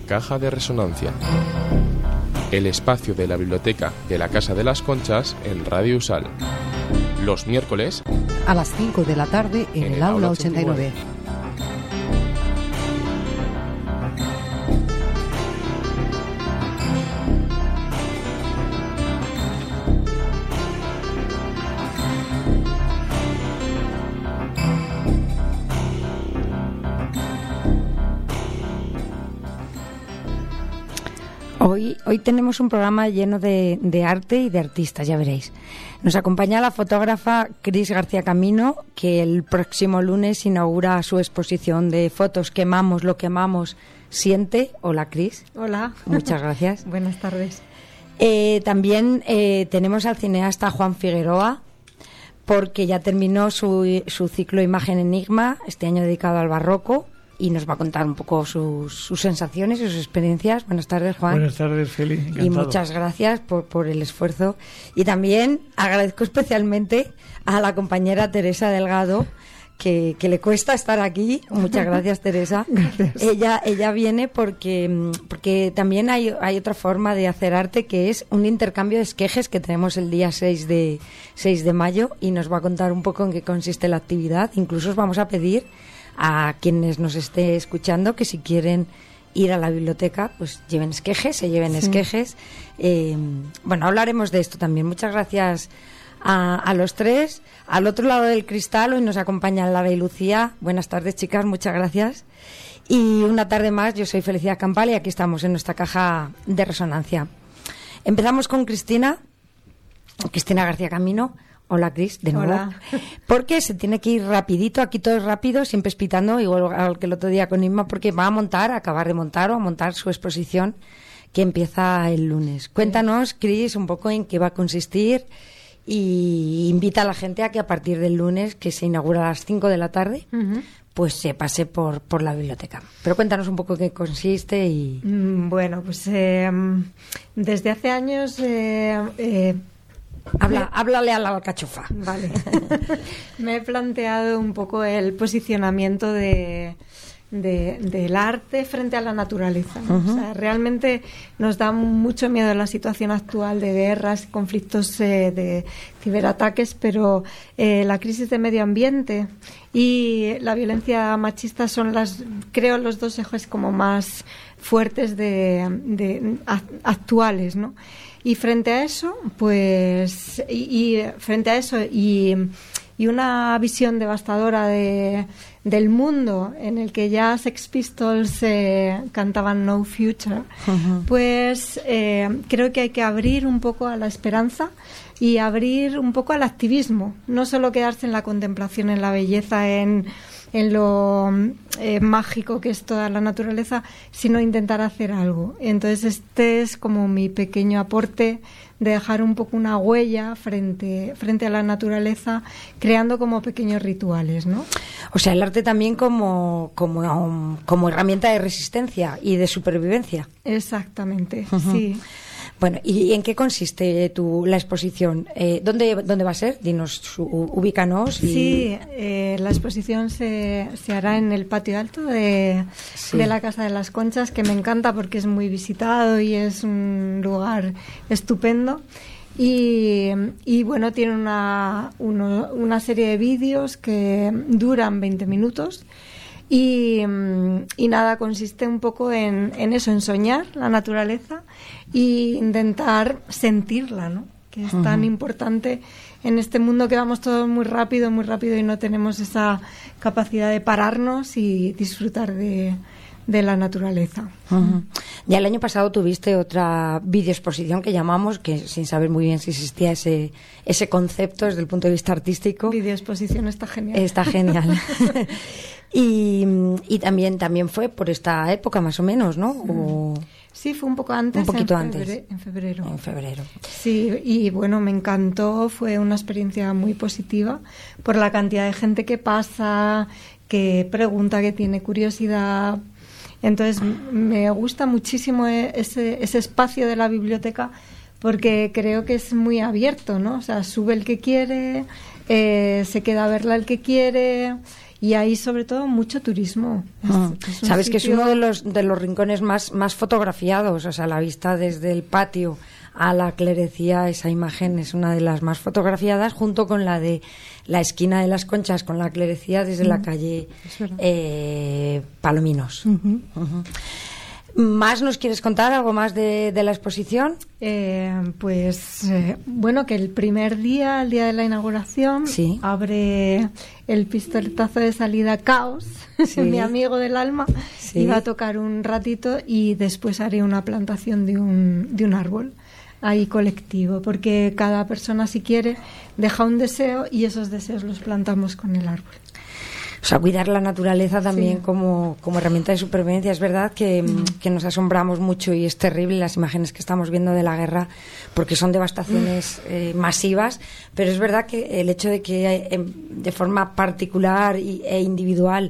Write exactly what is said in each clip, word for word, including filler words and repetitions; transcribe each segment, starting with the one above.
Caja de Resonancia, el espacio de la biblioteca de la Casa de las Conchas en Radio Usal. Los miércoles a las cinco de la tarde en, en el, el Aula ochenta y nueve. Hoy, hoy tenemos un programa lleno de, de arte y de artistas, ya veréis. Nos acompaña la fotógrafa Cris García Camino, que el próximo lunes inaugura su exposición de fotos Quemamos lo que amamos, siente. Hola, Cris. Hola. Muchas gracias. Buenas tardes. Eh, también eh, tenemos al cineasta Juan Figueroa, porque ya terminó su, su ciclo Imagen Enigma, este año dedicado al barroco, y nos va a contar un poco sus, sus sensaciones y sus experiencias. Buenas tardes, Juan. Buenas tardes, Feli. Encantado. Y muchas gracias por, por el esfuerzo. Y también agradezco especialmente a la compañera Teresa Delgado, que, que le cuesta estar aquí. Muchas gracias, Teresa. Gracias. Ella, ella viene porque, porque también hay, hay otra forma de hacer arte, que es un intercambio de esquejes que tenemos el día seis de mayo, y nos va a contar un poco en qué consiste la actividad. Incluso os vamos a pedir a quienes nos esté escuchando que si quieren ir a la biblioteca, pues lleven esquejes, se lleven sí. esquejes. Eh, bueno, hablaremos de esto también. Muchas gracias a, a los tres. Al otro lado del cristal hoy nos acompañan Lara y Lucía. Buenas tardes, chicas, muchas gracias. Y una tarde más, yo soy Felicidad Campal y aquí estamos en nuestra caja de resonancia. Empezamos con Cristina, Cristina García Camino. Hola, Cris, de nuevo. Hola. Porque se tiene que ir rapidito, aquí todo es rápido, siempre espitando, igual al que el otro día con Inma, porque va a montar, a acabar de montar o a montar su exposición que empieza el lunes. Cuéntanos, Cris, un poco en qué va a consistir y invita a la gente a que a partir del lunes, que se inaugura a las cinco de la tarde, uh-huh. pues se pase por, por la biblioteca. Pero cuéntanos un poco en qué consiste y... Bueno, pues eh, desde hace años... Eh, eh, Habla, háblale a la alcachofa. Vale. Me he planteado un poco el posicionamiento de, de, del arte frente a la naturaleza, ¿no? Uh-huh. O sea, realmente nos da mucho miedo la situación actual de guerras, conflictos, eh, de ciberataques, pero eh, la crisis de medio ambiente y la violencia machista son, las, creo, los dos ejes como más fuertes de, de actuales, ¿no? Y frente a eso, pues, y, y frente a eso y, y una visión devastadora de, del mundo en el que ya Sex Pistols eh, cantaban No Future, uh-huh. pues eh, creo que hay que abrir un poco a la esperanza y abrir un poco al activismo, no solo quedarse en la contemplación, en la belleza, en en lo eh, mágico que es toda la naturaleza, sino intentar hacer algo. Entonces este es como mi pequeño aporte de dejar un poco una huella frente, frente a la naturaleza, creando como pequeños rituales, ¿no? O sea, el arte también como, como, como herramienta de resistencia y de supervivencia. Exactamente, uh-huh. sí. Bueno, ¿y en qué consiste tu, la exposición? Eh, ¿dónde, ¿Dónde va a ser? Dinos, su, ubícanos. Y... Sí, eh, la exposición se, se hará en el patio alto de, sí. de la Casa de las Conchas, que me encanta porque es muy visitado y es un lugar estupendo. Y, y bueno, tiene una, uno, una serie de vídeos que duran veinte minutos. Y, y nada, consiste un poco en, en eso, en soñar la naturaleza e intentar sentirla, ¿no? Que es uh-huh. tan importante en este mundo que vamos todos muy rápido, muy rápido y no tenemos esa capacidad de pararnos y disfrutar de, de la naturaleza. Uh-huh. Ya el año pasado tuviste otra videoexposición que llamamos, que sin saber muy bien si existía ese, ese concepto desde el punto de vista artístico. Videoexposición está genial. Está genial. Y, y también también fue por esta época más o menos, ¿no? O... Sí, fue un poco antes. Un poquito en febrero, antes. En febrero. En febrero. Sí, y bueno, me encantó, fue una experiencia muy positiva por la cantidad de gente que pasa, que pregunta, que tiene curiosidad. Entonces, me gusta muchísimo ese, ese espacio de la biblioteca porque creo que es muy abierto, ¿no? O sea, sube el que quiere, eh, se queda a verla el que quiere. y hay sobre todo mucho turismo. Mm. Es, es Sabes sitio... que es uno de los, de los rincones más, más fotografiados, o sea, la vista desde el patio a la clerecía, esa imagen es una de las más fotografiadas, junto con la de la esquina de las Conchas con la clerecía desde mm. la calle eh, Palominos. Uh-huh. Uh-huh. ¿Más nos quieres contar? ¿Algo más de, de la exposición? Eh, pues, eh, bueno, que el primer día, el día de la inauguración, sí. abre el pistoletazo de salida Caos, sí. mi amigo del alma, sí. iba a tocar un ratito y después haré una plantación de un, de un árbol ahí colectivo, porque cada persona, si quiere, deja un deseo y esos deseos los plantamos con el árbol. O sea, cuidar la naturaleza también sí. como, como herramienta de supervivencia. Es verdad que, mm. que nos asombramos mucho y es terrible las imágenes que estamos viendo de la guerra porque son devastaciones eh, masivas, pero es verdad que el hecho de que eh, de forma particular y, e individual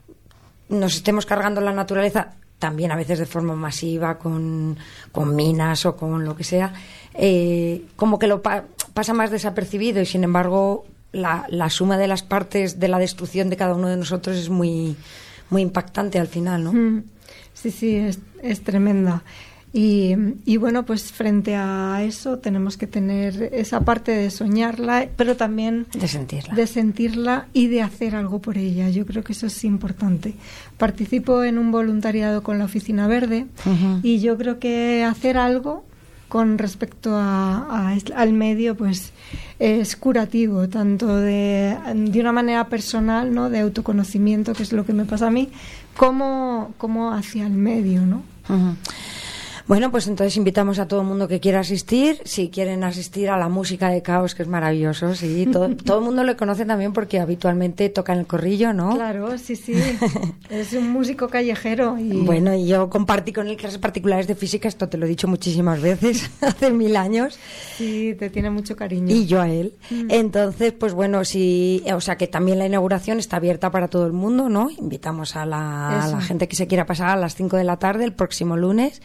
nos estemos cargando la naturaleza, también a veces de forma masiva con, con minas o con lo que sea, eh, como que lo pa- pasa más desapercibido y sin embargo La, la suma de las partes de la destrucción de cada uno de nosotros es muy muy impactante al final, ¿no? Sí, sí, es, es tremenda. Y, y bueno, pues frente a eso tenemos que tener esa parte de soñarla, pero también de sentirla. de sentirla y de hacer algo por ella. Yo creo que eso es importante. Participo en un voluntariado con la Oficina Verde uh-huh. y yo creo que hacer algo con respecto a, a, al medio, pues es curativo, tanto de, de una manera personal, ¿no?, de autoconocimiento, que es lo que me pasa a mí, como, como hacia el medio, ¿no? Uh-huh. Bueno, pues entonces invitamos a todo el mundo que quiera asistir, si quieren asistir a la música de Caos, que es maravilloso, sí, todo, todo el mundo le conoce también porque habitualmente toca en el corrillo, ¿no? Claro, sí, sí, es un músico callejero. Y... Bueno, y yo compartí con él clases particulares de física, esto te lo he dicho muchísimas veces, hace mil años. Sí, te tiene mucho cariño. Y yo a él. Mm. Entonces, pues bueno, sí, o sea que también la inauguración está abierta para todo el mundo, ¿no? Invitamos a la, a la gente que se quiera pasar a las cinco de la tarde el próximo lunes.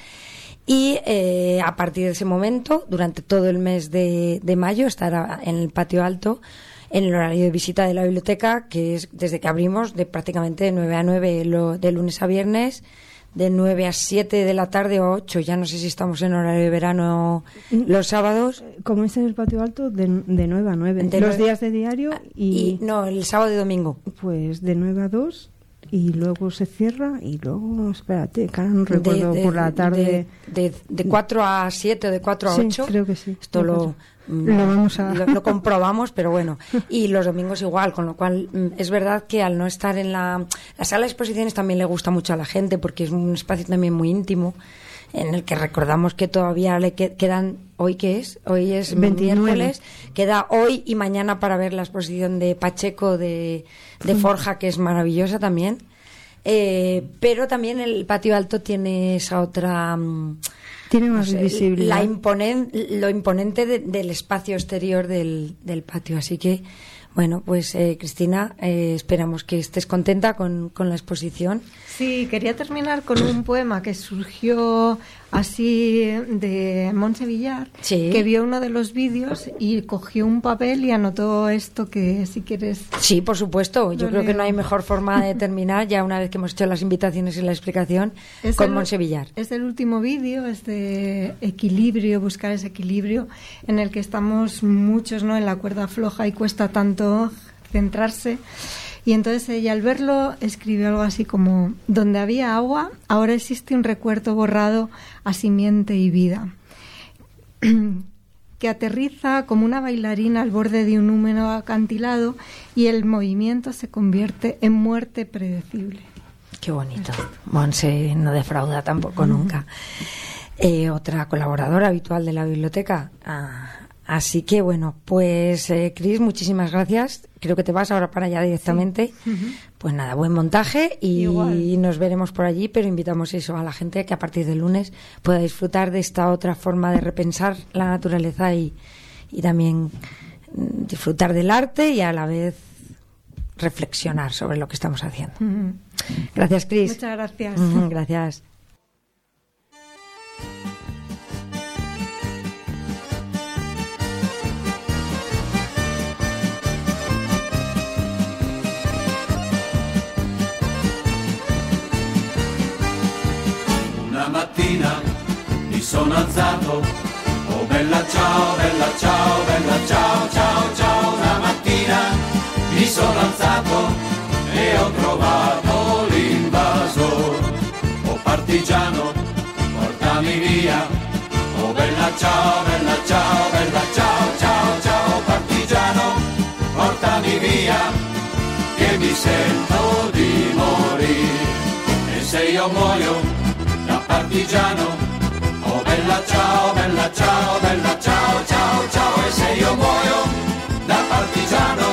Y eh, a partir de ese momento, durante todo el mes de, de mayo, estará en el patio alto, en el horario de visita de la biblioteca, que es desde que abrimos, de prácticamente de nueve a nueve, lo, de lunes a viernes, de nueve a siete de la tarde o ocho, ya no sé si estamos en horario de verano los sábados. Como es en el patio alto, de, de nueve a nueve, de los nueve, días de diario y, y... No, el sábado y domingo. Pues de nueve a dos... y luego se cierra y luego, espérate, que ahora no recuerdo, de, de, por la tarde. De, de, de cuatro a siete o de cuatro a ocho. Sí, creo que sí. Esto lo, lo, vamos a... lo, lo comprobamos, pero bueno. Y los domingos igual, con lo cual es verdad que al no estar en la... La sala de exposiciones también le gusta mucho a la gente porque es un espacio también muy íntimo en el que recordamos que todavía le quedan... ¿Hoy qué es? Hoy es miércoles. Queda hoy y mañana para ver la exposición de Pacheco de, de Forja, que es maravillosa también. Eh, pero también el patio alto tiene esa otra... Tiene más no sé, visibilidad. La imponen, lo imponente de, del espacio exterior del, del patio. Así que, bueno, pues eh, Cristina, eh, esperamos que estés contenta con, con la exposición. Sí, quería terminar con un poema que surgió así de Montse Villar, sí. que vio uno de los vídeos y cogió un papel y anotó esto que si quieres... Sí, por supuesto. Yo creo leo. que no hay mejor forma de terminar, ya una vez que hemos hecho las invitaciones y la explicación, es con el, Montse Villar. Es el último vídeo, es de equilibrio, buscar ese equilibrio en el que estamos muchos, ¿no?, en la cuerda floja y cuesta tanto centrarse. Y entonces ella, al verlo, escribió algo así como: donde había agua, ahora existe un recuerdo borrado a simiente y vida, que aterriza como una bailarina al borde de un húmedo acantilado y el movimiento se convierte en muerte predecible. Qué bonito. Montse no defrauda tampoco nunca. Eh, otra colaboradora habitual de la biblioteca. Ah, así que bueno, pues eh, Cris, muchísimas gracias. Creo que te vas ahora para allá directamente. Sí. Uh-huh. Pues nada, buen montaje y Igual. Nos veremos por allí, pero invitamos eso a la gente que a partir del lunes pueda disfrutar de esta otra forma de repensar la naturaleza y, y también disfrutar del arte y a la vez reflexionar sobre lo que estamos haciendo. Uh-huh. Gracias, Cris. Muchas gracias. Uh-huh, gracias. mattina mi sono alzato, oh bella ciao, bella ciao, bella ciao, ciao, ciao. Una mattina mi sono alzato e ho trovato l'invasor. Oh partigiano, portami via, oh bella ciao, bella ciao, bella ciao, ciao, ciao. Partigiano, portami via, che mi sento di morire. E se io muoio da partigiano, oh bella ciao, bella ciao, bella ciao, ciao, ciao. E se io muoio da partigiano,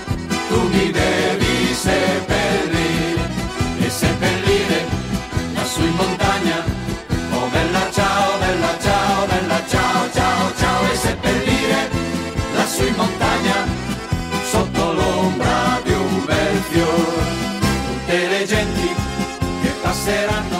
tu mi devi seppellire, e seppellire lassù in montagna, oh bella ciao, bella ciao, bella ciao, ciao, ciao. E seppellire lassù in montagna, sotto l'ombra di un bel fiore, tutte le genti che passeranno,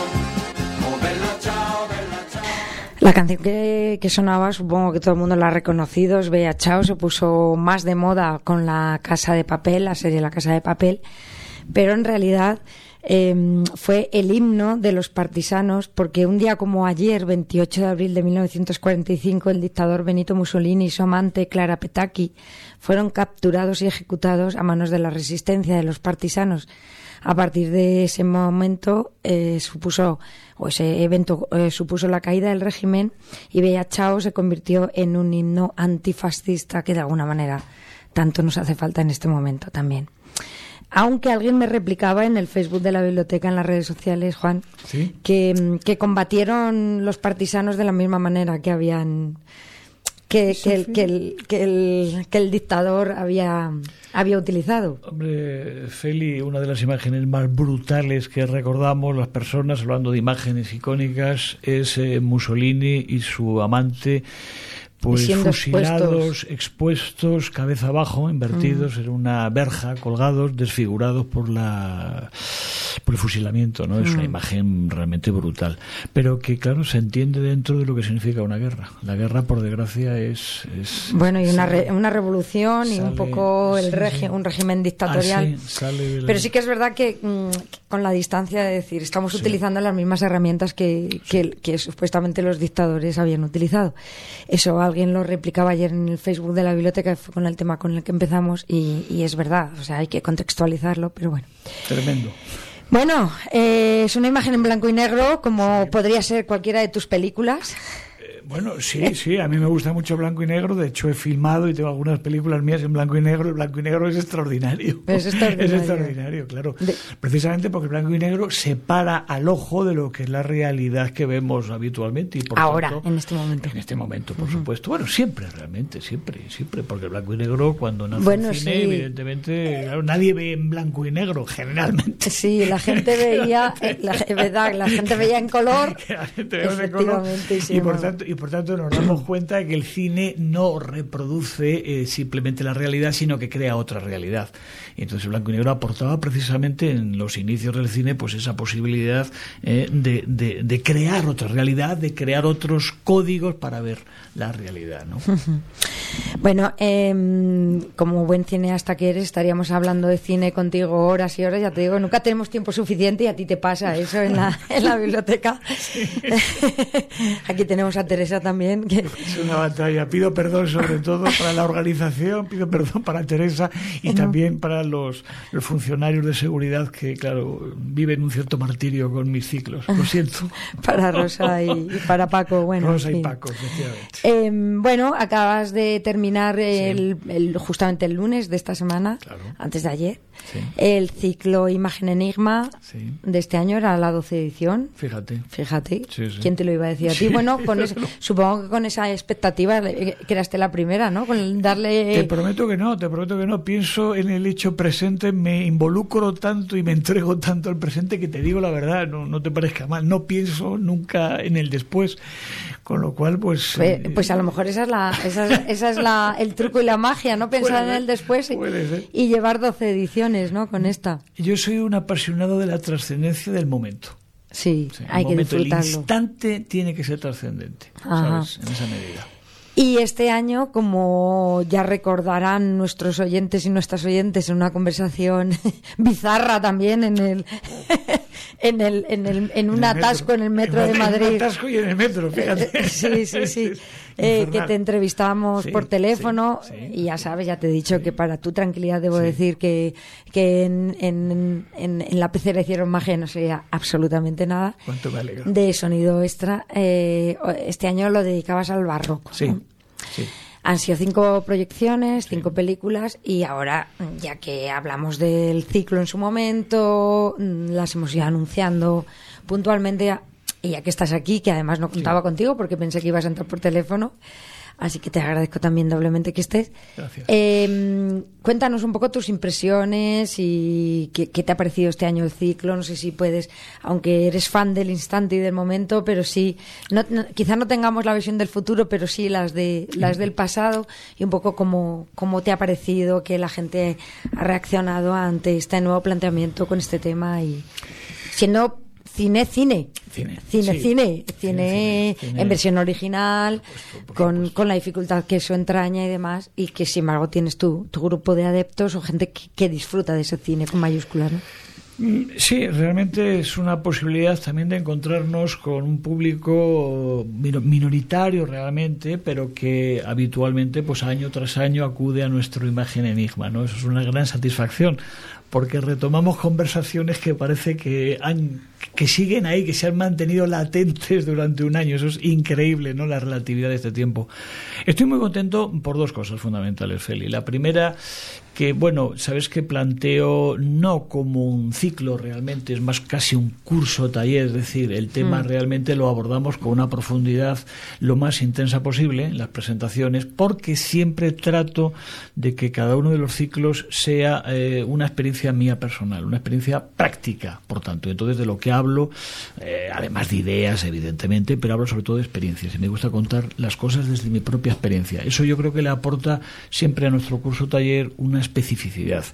oh bella ciao, bella ciao. La canción que, que sonaba, supongo que todo el mundo la ha reconocido, es Bella Ciao. Se puso más de moda con La Casa de Papel, la serie La Casa de Papel, pero en realidad eh, fue el himno de los partisanos, porque un día como ayer, veintiocho de abril de mil novecientos cuarenta y cinco, el dictador Benito Mussolini y su amante Clara Petacchi fueron capturados y ejecutados a manos de la resistencia de los partisanos. A partir de ese momento eh, supuso, o ese evento eh, supuso la caída del régimen, y Bella Ciao se convirtió en un himno antifascista que de alguna manera tanto nos hace falta en este momento también. Aunque alguien me replicaba en el Facebook de la biblioteca, en las redes sociales, Juan, ¿sí? que, que combatieron los partisanos de la misma manera que habían que, que, el, que, el, que, el, que el dictador había, había utilizado. Hombre, Feli, una de las imágenes más brutales que recordamos las personas, hablando de imágenes icónicas, es eh, Mussolini y su amante, pues fusilados, expuestos. expuestos, cabeza abajo, invertidos mm. en una verja, colgados, desfigurados por la por el fusilamiento, ¿no? Mm. Es una imagen realmente brutal, pero que claro, se entiende dentro de lo que significa una guerra. La guerra, por desgracia, es, es bueno, y una re, una revolución sale, y un poco el sí, regi, sí. un régimen dictatorial. Ah, sí, sale la... Pero sí que es verdad que, que con la distancia de decir, estamos sí. utilizando las mismas herramientas que, que, sí. que supuestamente los dictadores habían utilizado. Eso alguien lo replicaba ayer en el Facebook de la biblioteca, fue con el tema con el que empezamos, y, y es verdad, o sea, hay que contextualizarlo, pero bueno. Tremendo. Bueno, eh, es una imagen en blanco y negro, como sí. podría ser cualquiera de tus películas. Bueno, sí, sí, a mí me gusta mucho blanco y negro. De hecho, he filmado y tengo algunas películas mías en blanco y negro. El blanco y negro es extraordinario. Es extraordinario, es extraordinario, claro. De... Precisamente porque el blanco y negro separa al ojo de lo que es la realidad que vemos habitualmente. Y por ahora, tanto, en este momento. En este momento, por uh-huh. supuesto. Bueno, siempre, realmente, siempre, siempre. Porque el blanco y negro, cuando nace bueno, el cine, sí. evidentemente, claro, nadie ve en blanco y negro, generalmente. Sí, la gente veía, la, verdad, la gente veía en color. La gente veía en color. Y, sí, y, por tanto, y por tanto nos damos cuenta de que el cine no reproduce eh, simplemente la realidad, sino que crea otra realidad. Y entonces el blanco y negro aportaba precisamente en los inicios del cine pues esa posibilidad eh, de, de, de crear otra realidad, de crear otros códigos para ver la realidad, ¿no? Bueno, eh, como buen cineasta que eres, estaríamos hablando de cine contigo horas y horas. Ya te digo, nunca tenemos tiempo suficiente, y a ti te pasa eso en la, en la biblioteca. Sí. Aquí tenemos a Teresa también, que es una batalla. Pido perdón sobre todo para la organización, pido perdón para Teresa y no. también para los, los funcionarios de seguridad que, claro, viven un cierto martirio con mis ciclos. Lo siento. Para Rosa y, y para Paco. Bueno, Rosa sí. y Paco, efectivamente. Eh, bueno, acabas de terminar el, sí. el, justamente el lunes de esta semana, claro. antes de ayer, sí. el ciclo Imagen Enigma sí. de este año, era la doce edición. Fíjate. Fíjate. Sí, sí. ¿Quién te lo iba a decir a ti? Sí. Bueno, con eso, supongo que con esa expectativa creaste la primera, ¿no? Con darle... Te prometo que no, te prometo que no. Pienso en el hecho presente, me involucro tanto y me entrego tanto al presente que te digo la verdad, no, no te parezca mal, no pienso nunca en el después, con lo cual pues... Pues, eh, pues a lo mejor esa es la esa es, esa es la el truco y la magia, ¿no? Pensar en el después y, y llevar doce ediciones, ¿no? Con esta. Yo soy un apasionado de la trascendencia del momento. Sí, sí hay que momento, disfrutarlo. El instante tiene que ser trascendente, ¿sabes? En esa medida. Y este año, como ya recordarán nuestros oyentes y nuestras oyentes en una conversación bizarra también en el en el en el en un en atasco metro. en el metro en de Madrid. En un atasco y en el metro, fíjate. Sí, sí, sí. Eh, que te entrevistamos sí, por teléfono sí, sí, y ya sabes, ya te he dicho sí. que para tu tranquilidad debo sí. decir que, que en, en, en, en la pecera hicieron magia, no sería absolutamente nada. ¿Cuánto me alegro? De sonido extra. Eh, este año lo dedicabas al barroco. Sí, ¿no? sí. Han sido cinco proyecciones, cinco sí. películas, y ahora, ya que hablamos del ciclo en su momento, las hemos ido anunciando puntualmente, y ya que estás aquí, que además no contaba sí. contigo porque pensé que ibas a entrar por teléfono, así que te agradezco también doblemente que estés. Gracias. Eh, cuéntanos un poco tus impresiones y qué, qué te ha parecido este año el ciclo. No sé si puedes, aunque eres fan del instante y del momento, pero sí, no, no, quizá no tengamos la visión del futuro, pero sí las de las del pasado, y un poco cómo, cómo te ha parecido que la gente ha reaccionado ante este nuevo planteamiento con este tema, y siendo Cine, cine. Cine, cine, sí. cine, cine, cine, cine en versión original, por supuesto, por con, supuesto. con la dificultad que eso entraña y demás, y que sin embargo tienes tu, tu grupo de adeptos o gente que, que disfruta de ese cine con mayúsculas, ¿no? Sí, realmente es una posibilidad también de encontrarnos con un público minoritario realmente, pero que habitualmente, pues año tras año, acude a nuestro Imagen Enigma, ¿no? Eso es una gran satisfacción, porque retomamos conversaciones que parece que han, que siguen ahí, que se han mantenido latentes durante un año. Eso es increíble, ¿no? La relatividad de este tiempo. Estoy muy contento por dos cosas fundamentales, Feli. La primera, que bueno, sabes que planteo no como un ciclo realmente, es más casi un curso taller, es decir, el tema mm. realmente lo abordamos con una profundidad lo más intensa posible en las presentaciones, porque siempre trato de que cada uno de los ciclos sea eh, una experiencia mía personal, una experiencia práctica, por tanto. Entonces, de lo que hablo, eh, además de ideas, evidentemente, pero hablo sobre todo de experiencias, y me gusta contar las cosas desde mi propia experiencia. Eso yo creo que le aporta siempre a nuestro curso taller una especificidad.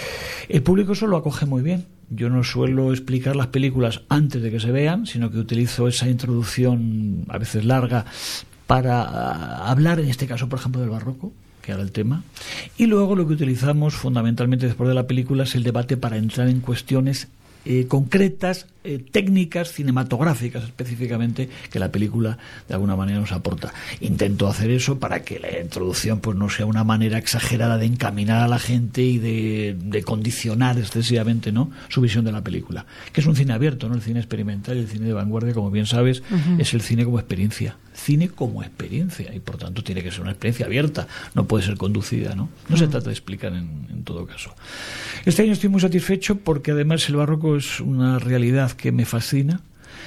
El público eso lo acoge muy bien. Yo no suelo explicar las películas antes de que se vean, sino que utilizo esa introducción a veces larga para uh, hablar, en este caso, por ejemplo, del barroco, que era el tema, y luego lo que utilizamos fundamentalmente después de la película es el debate para entrar en cuestiones eh, concretas, eh, técnicas, cinematográficas específicamente, que la película de alguna manera nos aporta. Intento hacer eso para que la introducción pues no sea una manera exagerada de encaminar a la gente y de, de condicionar excesivamente, ¿no?, su visión de la película, que es un cine abierto, ¿no? El cine experimental y el cine de vanguardia, como bien sabes, uh-huh. es el cine como experiencia. Cine como experiencia, y por tanto tiene que ser una experiencia abierta, no puede ser conducida, ¿no? No uh-huh. se trata de explicar en, en todo caso. Este año estoy muy satisfecho porque además el barroco es una realidad que me fascina,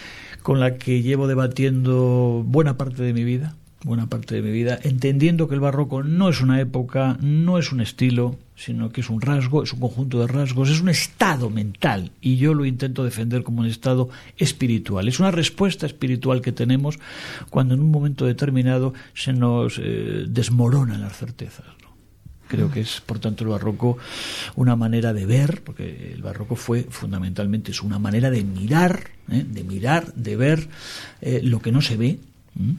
con la que llevo debatiendo buena parte de mi vida, buena parte de mi vida, entendiendo que el barroco no es una época, no es un estilo, sino que es un rasgo, es un conjunto de rasgos, es un estado mental, y yo lo intento defender como un estado espiritual. Es una respuesta espiritual que tenemos cuando en un momento determinado se nos eh, desmoronan las certezas, ¿no? Creo que es, por tanto, el barroco una manera de ver, porque el barroco fue fundamentalmente es una manera de mirar, ¿eh? de mirar, de ver eh, lo que no se ve, ¿eh?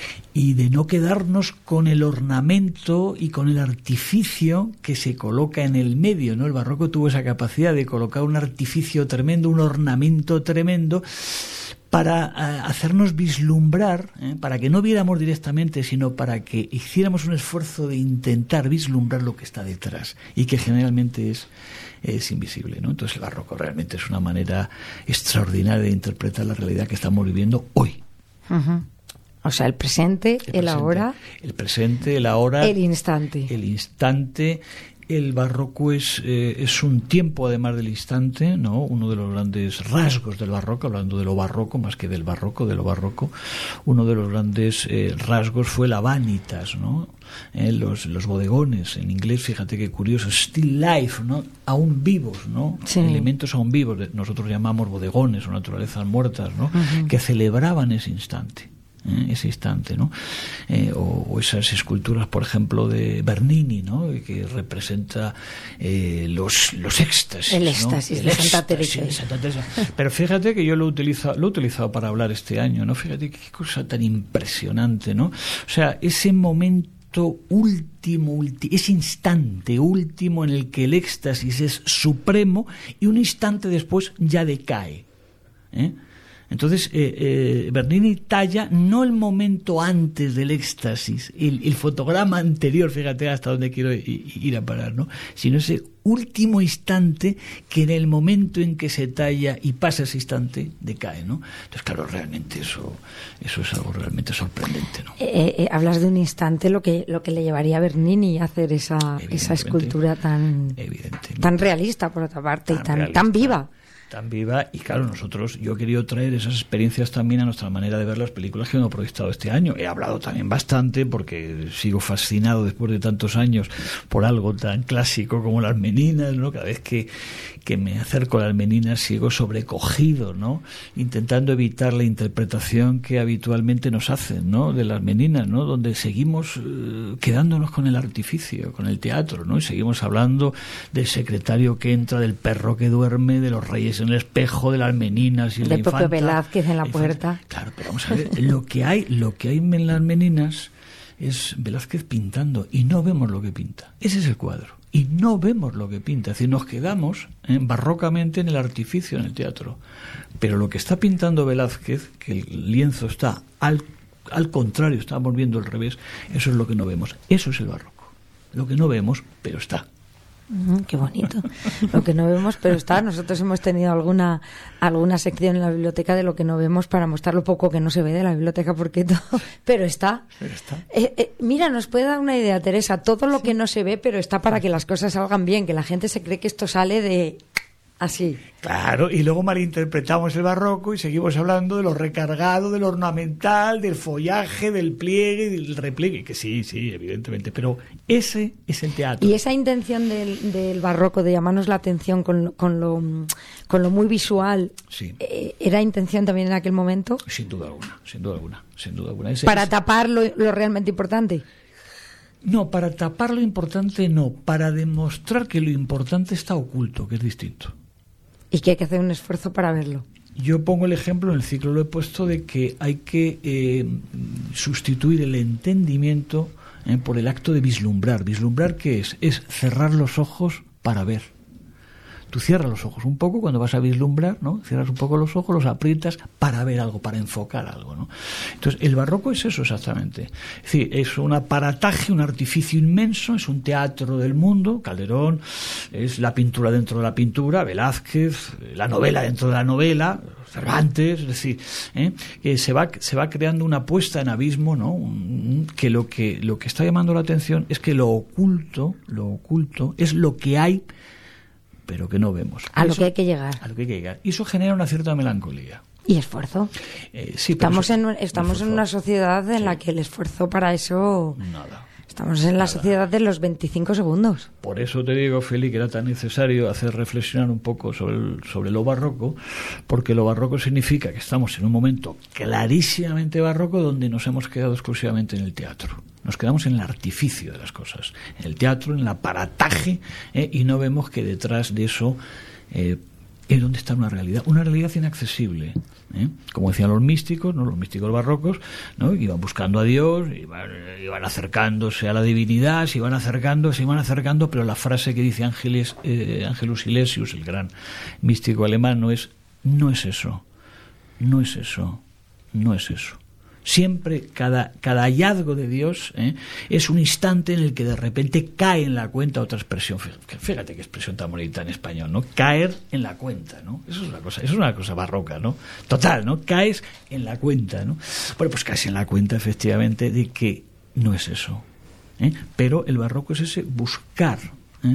y de no quedarnos con el ornamento y con el artificio que se coloca en el medio, ¿no? El barroco tuvo esa capacidad de colocar un artificio tremendo, un ornamento tremendo, para uh, hacernos vislumbrar, ¿eh? para que no viéramos directamente, sino para que hiciéramos un esfuerzo de intentar vislumbrar lo que está detrás, y que generalmente es, es invisible, ¿no? Entonces el barroco realmente es una manera extraordinaria de interpretar la realidad que estamos viviendo hoy. Uh-huh. O sea, el presente, el, presente, el ahora. El presente, el ahora. El instante. El instante. El barroco es, eh, es un tiempo, además del instante, ¿no? Uno de los grandes rasgos del barroco, hablando de lo barroco, más que del barroco, de lo barroco, uno de los grandes eh, rasgos fue la vanitas, ¿no? Eh, los, los bodegones, en inglés, fíjate qué curioso, still life, ¿no? Aún vivos, ¿no? Sí. Elementos aún vivos, nosotros llamamos bodegones o naturalezas muertas, ¿no? Uh-huh. Que celebraban ese instante. ¿eh? ese instante, ¿no? Eh, o, o esas esculturas, por ejemplo, de Bernini, ¿no? Que representa eh, los, los éxtasis, el éxtasis, ¿no? de, El Santa Teresa. de Santa Teresa. Pero fíjate que yo lo he utilizado, lo he utilizado para hablar este año, ¿no? Fíjate qué cosa tan impresionante, ¿no? O sea, ese momento último, ulti, ese instante último en el que el éxtasis es supremo y un instante después ya decae. ¿eh? Entonces, eh, eh, Bernini talla no el momento antes del éxtasis, el, el fotograma anterior, fíjate hasta dónde quiero ir a parar, ¿no? Sino ese último instante que en el momento en que se talla y pasa ese instante decae, ¿no? Entonces, claro, realmente eso eso es algo realmente sorprendente, ¿no? Eh, eh, hablas de un instante, lo que lo que le llevaría a Bernini a hacer esa esa escultura tan tan realista, por otra parte, tan y tan realista, tan viva. Tan viva, y claro, nosotros, yo he querido traer esas experiencias también a nuestra manera de ver las películas que hemos proyectado este año. He hablado también bastante, porque sigo fascinado después de tantos años por algo tan clásico como Las Meninas, ¿no? Cada vez que, que me acerco a Las Meninas sigo sobrecogido, ¿no? Intentando evitar la interpretación que habitualmente nos hacen, ¿no? De Las Meninas, ¿no? Donde seguimos eh, quedándonos con el artificio, con el teatro, ¿no? Y seguimos hablando del secretario que entra, del perro que duerme, de los reyes en el espejo, de las meninas y de la infanta. propio Velázquez en la puerta. Claro, pero vamos a ver, lo que hay, lo que hay en Las Meninas es Velázquez pintando y no vemos lo que pinta. Ese es el cuadro. Y no vemos lo que pinta. Es decir, nos quedamos eh, barrocamente en el artificio, en el teatro. Pero lo que está pintando Velázquez, que el lienzo está al, al contrario, estamos viendo al revés, eso es lo que no vemos. Eso es el barroco. Lo que no vemos, pero está. Mm, qué bonito. Lo que no vemos, pero está. Nosotros hemos tenido alguna alguna sección en la biblioteca de lo que no vemos para mostrar lo poco que no se ve de la biblioteca, porque todo, pero está. Pero está. Eh, eh, mira, nos puede dar una idea, Teresa. Todo lo que no se ve, pero está para que las cosas salgan bien. Que la gente se cree que esto sale de así. Claro, y luego malinterpretamos el barroco y seguimos hablando de lo recargado, de lo ornamental, del follaje, del pliegue, del repliegue, que sí, sí, evidentemente, pero ese es el teatro. Y esa intención del, del barroco de llamarnos la atención con, con, lo, con lo muy visual, sí. eh, ¿era intención también en aquel momento? Sin duda alguna, sin duda alguna, sin duda alguna. Ese, ¿Para ese... tapar lo, lo realmente importante? No, para tapar lo importante no, para demostrar que lo importante está oculto, que es distinto. Y que hay que hacer un esfuerzo para verlo. Yo pongo el ejemplo, en el ciclo lo he puesto, de que hay que eh, sustituir el entendimiento eh, por el acto de vislumbrar. ¿Vislumbrar qué es? Es cerrar los ojos para ver. Tú cierras los ojos un poco cuando vas a vislumbrar, ¿no? Cierras un poco los ojos, los aprietas para ver algo, para enfocar algo, ¿no? Entonces, el barroco es eso exactamente. Es decir, es un aparataje, un artificio inmenso, es un teatro del mundo. Calderón es la pintura dentro de la pintura, Velázquez, la novela dentro de la novela, Cervantes, es decir, ¿eh? que se va se va creando una puesta en abismo, ¿no? Un, que lo que lo que está llamando la atención es que lo oculto, lo oculto es lo que hay, pero que no vemos. A eso, lo que hay que llegar. A lo que hay que llegar. Y eso genera una cierta melancolía. ¿Y esfuerzo? Eh, sí, estamos eso, en, estamos en una sociedad en sí. la que el esfuerzo para eso... Nada. Estamos en la Nada. sociedad de los veinticinco segundos. Por eso te digo, Feli, que era tan necesario hacer reflexionar un poco sobre, el, sobre lo barroco, porque lo barroco significa que estamos en un momento clarísimamente barroco donde nos hemos quedado exclusivamente en el teatro. Nos quedamos en el artificio de las cosas, en el teatro, en el aparataje, ¿eh? Y no vemos que detrás de eso eh, es donde está una realidad, una realidad inaccesible. ¿eh? Como decían los místicos, ¿no? Los místicos barrocos, ¿no? Iban buscando a Dios, iban, iban acercándose a la divinidad, se iban acercando, se iban acercando, pero la frase que dice Ángeles, eh, Angelus Silesius, el gran místico alemán, no es, no es eso, no es eso, no es eso. Siempre, cada, cada hallazgo de Dios ¿eh? es un instante en el que de repente cae en la cuenta otra expresión. Fíjate qué expresión tan bonita en español, ¿no? Caer en la cuenta, ¿no? Eso es una cosa, eso es una cosa barroca, ¿no? Total, ¿no? Caes en la cuenta, ¿no? Bueno, pues caes en la cuenta, efectivamente, de que no es eso. ¿eh? Pero el barroco es ese buscar, ¿eh?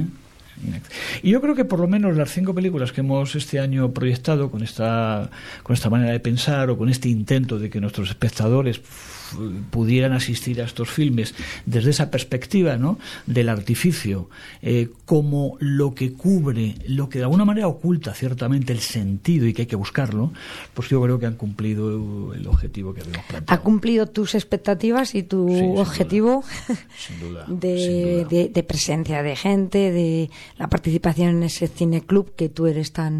Y yo creo que por lo menos las cinco películas que hemos este año proyectado con esta con esta manera de pensar o con este intento de que nuestros espectadores pudieran asistir a estos filmes desde esa perspectiva, ¿no? Del artificio eh, como lo que cubre, lo que de alguna manera oculta ciertamente el sentido y que hay que buscarlo, pues yo creo que han cumplido el objetivo que habíamos planteado. Ha cumplido tus expectativas y tu sí, objetivo sin duda, de, sin duda. De, de presencia de gente, de la participación en ese cineclub que tú eres tan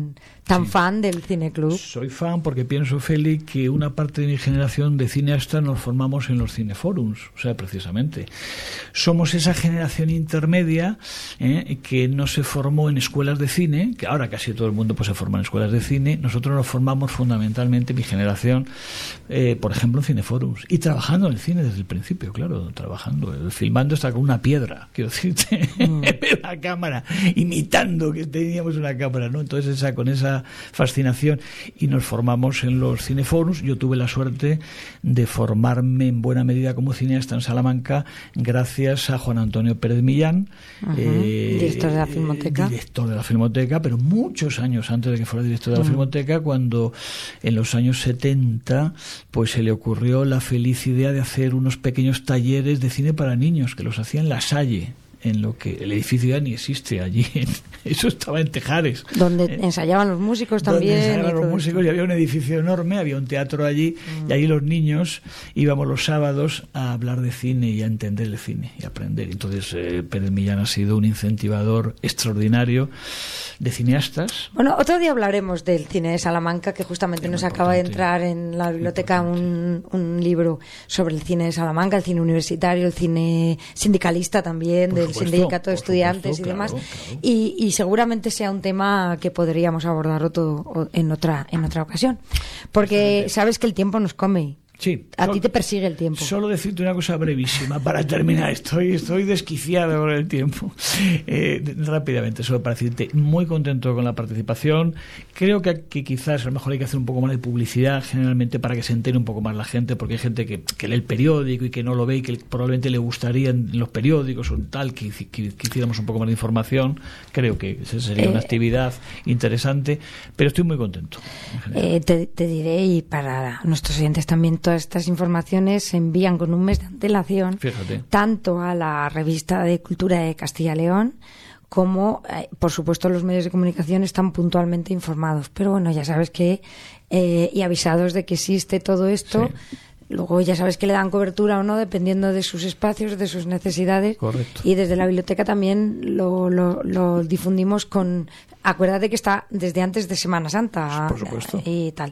Tan sí. fan del Cineclub. Soy fan porque pienso, Feli, que una parte de mi generación de cineastas nos formamos en los cineforums, o sea, precisamente. Somos esa generación intermedia eh, que no se formó en escuelas de cine, que ahora casi todo el mundo pues se forma en escuelas de cine. Nosotros nos formamos fundamentalmente, mi generación, eh, por ejemplo, en cineforums. Y trabajando en el cine desde el principio, claro, trabajando, filmando hasta con una piedra, quiero decirte, mm. la cámara, imitando que teníamos una cámara, ¿no? Entonces esa con esa fascinación, y nos formamos en los cineforums. Yo tuve la suerte de formarme en buena medida como cineasta en Salamanca gracias a Juan Antonio Pérez Millán, uh-huh. eh, director de la Filmoteca. Director de la Filmoteca, pero muchos años antes de que fuera director de la uh-huh. Filmoteca, cuando en los años setenta pues se le ocurrió la feliz idea de hacer unos pequeños talleres de cine para niños, que los hacía en La Salle, en lo que el edificio ya ni existe allí. Eso estaba en Tejares. Donde eh, ensayaban los músicos también. Donde ensayaban los músicos esto. Y había un edificio enorme, había un teatro allí, mm. y allí los niños íbamos los sábados a hablar de cine y a entender el cine y a aprender. Entonces eh, Pérez Millán ha sido un incentivador extraordinario de cineastas. Bueno, otro día hablaremos del cine de Salamanca, que justamente nos acaba de entrar en la biblioteca un, un libro sobre el cine de Salamanca, el cine universitario, el cine sindicalista también, por del supuesto, sindicato de estudiantes supuesto, y demás, claro, claro. Y, y seguramente sea un tema que podríamos abordar otro, en otra en otra ocasión, porque sabes que el tiempo nos come. Sí, a ti te persigue el tiempo. Solo decirte una cosa brevísima para terminar. Estoy estoy desquiciado con el tiempo. Eh, rápidamente, solo para decirte, muy contento con la participación. Creo que, que quizás a lo mejor hay que hacer un poco más de publicidad, generalmente, para que se entere un poco más la gente, porque hay gente que, que lee el periódico y que no lo ve y que probablemente le gustaría en los periódicos o tal que, que, que hiciéramos un poco más de información. Creo que esa sería eh, una actividad interesante, pero estoy muy contento. Eh, te, te diré, y para nuestros oyentes también, todas estas informaciones se envían con un mes de antelación, fíjate, tanto a la revista de Cultura de Castilla y León como, eh, por supuesto, los medios de comunicación están puntualmente informados. Pero bueno, ya sabes que, eh, y avisados de que existe todo esto, sí. Luego ya sabes que le dan cobertura o no dependiendo de sus espacios, de sus necesidades. Correcto. Y desde la biblioteca también lo, lo, lo difundimos con... Acuérdate que está desde antes de Semana Santa. Por supuesto. Y tal.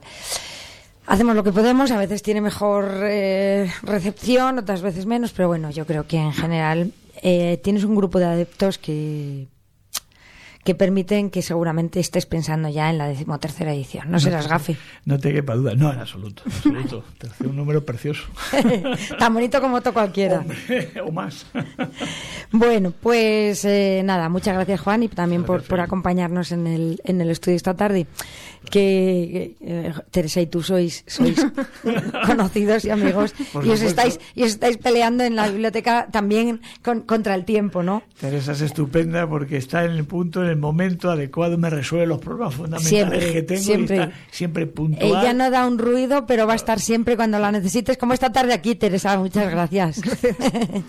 Hacemos lo que podemos, a veces tiene mejor eh, recepción, otras veces menos, pero bueno, yo creo que en general eh, tienes un grupo de adeptos que que permiten que seguramente estés pensando ya en la decimotercera edición. No, no serás gafe. No te quepa duda. No, en absoluto. En absoluto. Tercer, un número precioso. Tan bonito como otro cualquiera. Hombre, o más. Bueno, pues eh, nada, muchas gracias, Juan, y también por, por acompañarnos en el, en el estudio esta tarde. Que eh, Teresa y tú sois sois conocidos y amigos, y os estáis y os estáis peleando en la biblioteca también con, contra el tiempo, ¿no? Teresa es estupenda porque está en el punto, en el momento adecuado, me resuelve los problemas fundamentales siempre, que tengo siempre. Y está siempre puntual. Ella no da un ruido, pero va a estar siempre cuando la necesites, como esta tarde aquí, Teresa. Muchas gracias. bueno.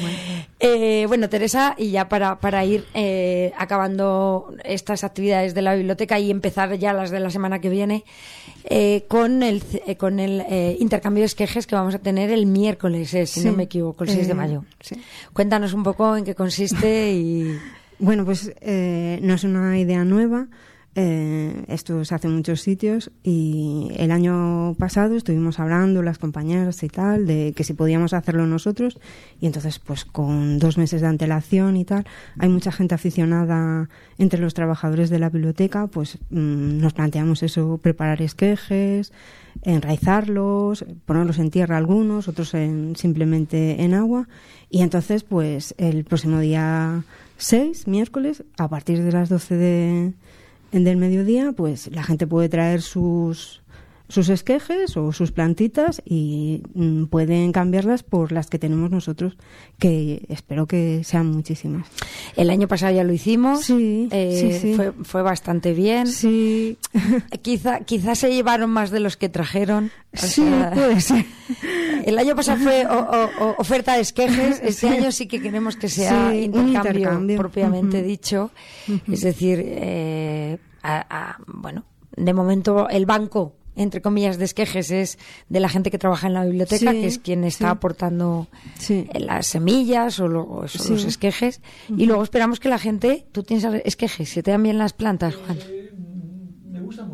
Eh, bueno, Teresa, y ya para, para ir eh, acabando estas actividades de la biblioteca y empezar ya las de la semana que viene, eh, con el eh, con el eh, intercambio de esquejes que vamos a tener el miércoles, eh, si sí. no me equivoco, el seis de mayo. Sí. Cuéntanos un poco en qué consiste y... Bueno, pues eh, no es una idea nueva. Eh, esto se hace en muchos sitios y el año pasado estuvimos hablando las compañeras y tal de que si podíamos hacerlo nosotros, y entonces pues con dos meses de antelación y tal, hay mucha gente aficionada entre los trabajadores de la biblioteca, pues mmm, nos planteamos eso, preparar esquejes, enraizarlos, ponerlos en tierra algunos, otros en, simplemente en agua, y entonces pues el próximo día seis, miércoles, a partir de las doce de del mediodía, pues la gente puede traer sus sus esquejes o sus plantitas y mm, pueden cambiarlas por las que tenemos nosotros, que espero que sean muchísimas. El año pasado ya lo hicimos, sí, eh, sí, sí. Fue, fue bastante bien. Sí. Quizá, quizá se llevaron más de los que trajeron. O sí, sea, puede ser. El año pasado fue o, o, o oferta de esquejes, este sí. año sí que queremos que sea sí, intercambio, intercambio propiamente uh-huh. dicho. Uh-huh. Es decir, eh, a, a, bueno, de momento el banco, entre comillas, de esquejes es de la gente que trabaja en la biblioteca, sí, que es quien está sí. aportando sí. las semillas o, lo, o sí. los esquejes. Uh-huh. Y luego esperamos que la gente... ¿Tú tienes esquejes? ¿Se te dan bien las plantas, Juan? Eh, me gustan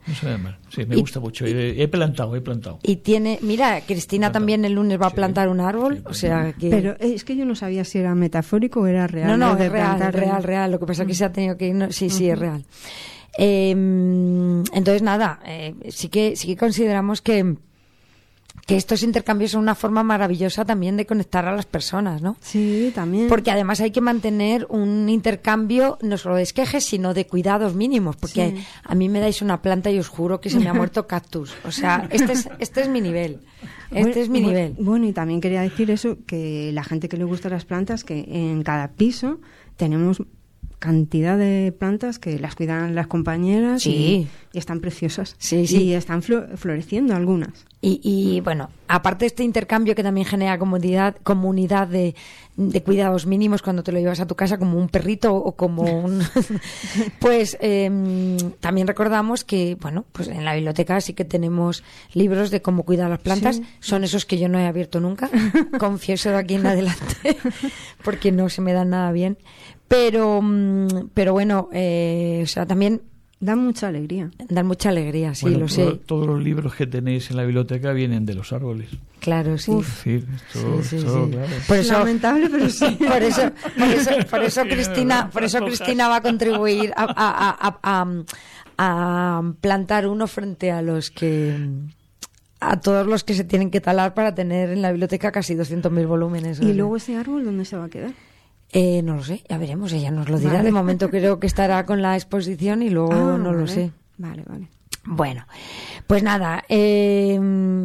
no se ve mal. Sí, me y, gusta mucho. Y, he plantado, he plantado. Y tiene, mira, Cristina plantado. También el lunes va a plantar sí. un árbol, sí, o sea que... Pero es que yo no sabía si era metafórico o era real. No, no, de es real, plantar, real, real. Lo que pasa es que se ha tenido que ir... No, sí, sí, uh-huh. es real. Eh, entonces, nada, eh, sí que sí que consideramos que que estos intercambios son una forma maravillosa también de conectar a las personas, ¿no? Sí, también. Porque además hay que mantener un intercambio no solo de esquejes, sino de cuidados mínimos, porque sí. a mí me dais una planta y os juro que se me ha muerto cactus. O sea, este es este es mi nivel. Este bueno, es mi nivel. Bueno, y también quería decir eso, que la gente que le gusta las plantas, que en cada piso tenemos cantidad de plantas que las cuidan las compañeras sí. y, y están preciosas. Sí, sí. Y están flo- floreciendo algunas. Y, y bueno, aparte de este intercambio que también genera comunidad, comunidad de, de cuidados mínimos cuando te lo llevas a tu casa como un perrito o como un... pues eh, también recordamos que, bueno, pues en la biblioteca sí que tenemos libros de cómo cuidar las plantas. Sí. Son esos que yo no he abierto nunca, confieso de aquí en adelante, porque no se me dan nada bien. Pero, pero bueno, eh, o sea, también... Dan mucha alegría. Dan mucha alegría, sí, bueno, lo todo, sé. Todos los libros que tenéis en la biblioteca vienen de los árboles. Claro, sí. Uf, sí, esto, sí, sí, esto, sí. Claro. Por eso, lamentable, pero sí. Por eso, por eso, por eso Cristina, por eso Cristina va a contribuir a, a, a, a, a plantar uno frente a los que... a todos los que se tienen que talar para tener en la biblioteca casi doscientos mil volúmenes. ¿Y luego ese árbol dónde se va a quedar? Eh, no lo sé, ya veremos, ella nos lo dirá. Vale. De momento creo que estará con la exposición y luego ah, no vale. lo sé. Vale, vale. Bueno, pues nada, eh,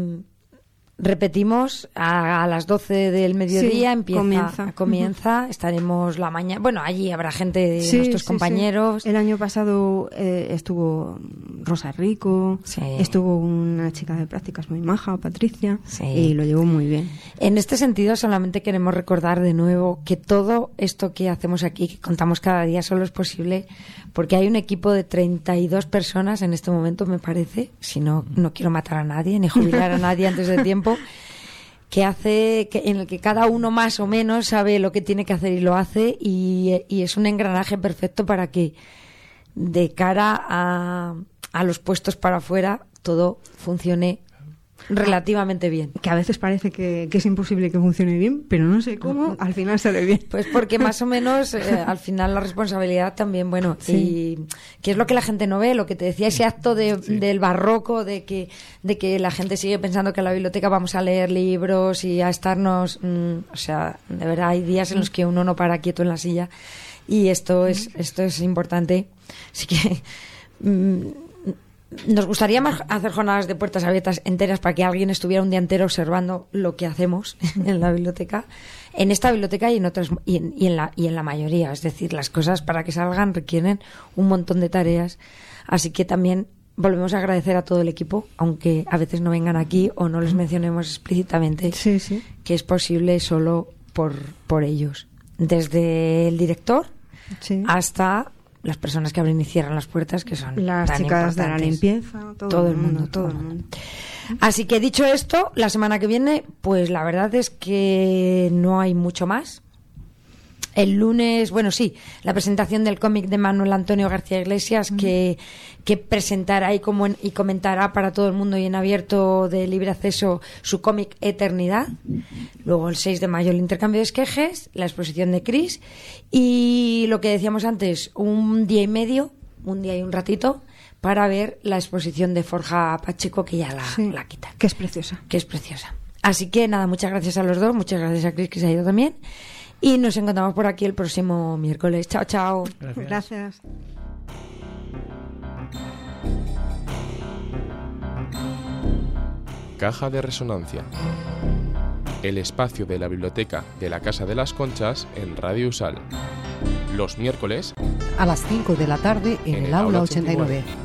repetimos, a, a las doce del mediodía sí, empieza, comienza. comienza, estaremos la mañana, bueno, allí habrá gente de sí, nuestros sí, compañeros. Sí. El año pasado eh, estuvo Rosa Rico, sí. estuvo una chica de prácticas muy maja, Patricia, sí. y lo llevó muy bien. En este sentido, solamente queremos recordar de nuevo que todo esto que hacemos aquí, que contamos cada día, solo es posible porque hay un equipo de treinta y dos personas en este momento, me parece, si no, no quiero matar a nadie, ni jubilar a nadie antes de tiempo, que hace, que, en el que cada uno más o menos sabe lo que tiene que hacer y lo hace, y, y es un engranaje perfecto para que de cara a, a los puestos para afuera todo funcione relativamente bien. Que a veces parece que, que es imposible que funcione bien, pero no sé cómo, al final sale bien. Pues porque más o menos eh, al final la responsabilidad también, bueno, sí. y que es lo que la gente no ve, lo que te decía, ese acto de, sí. del barroco, de que de que la gente sigue pensando que en la biblioteca vamos a leer libros y a estarnos, mmm, o sea, de verdad hay días en los que uno no para quieto en la silla y esto es esto es importante. Así que mmm, nos gustaría más hacer jornadas de puertas abiertas enteras para que alguien estuviera un día entero observando lo que hacemos en la biblioteca, en esta biblioteca y en otras y en, y en la y en la mayoría, es decir, las cosas para que salgan requieren un montón de tareas, así que también volvemos a agradecer a todo el equipo, aunque a veces no vengan aquí o no les mencionemos explícitamente, sí, sí. que es posible solo por por ellos, desde el director sí. hasta las personas que abren y cierran las puertas, que son las tan chicas de la importantes. limpieza, todo, todo el el mundo, mundo, todo todo el mundo. Así que dicho esto, la semana que viene, pues la verdad es que no hay mucho más. El lunes, bueno, sí, la presentación del cómic de Manuel Antonio García Iglesias, mm. que, que presentará y, como en, y comentará para todo el mundo y en abierto de libre acceso su cómic Eternidad. Luego el seis de mayo el intercambio de esquejes, la exposición de Cris y lo que decíamos antes, un día y medio, un día y un ratito, para ver la exposición de Forja Pacheco, que ya la, sí, la quitan. Que es preciosa. Que es preciosa. Así que nada, muchas gracias a los dos, muchas gracias a Cris que se ha ido también. Y nos encontramos por aquí el próximo miércoles. Chao, chao. Gracias. Gracias. Caja de Resonancia. El espacio de la biblioteca de la Casa de las Conchas en Radio Usal. Los miércoles a las cinco de la tarde en, en el, el aula ochenta y nueve.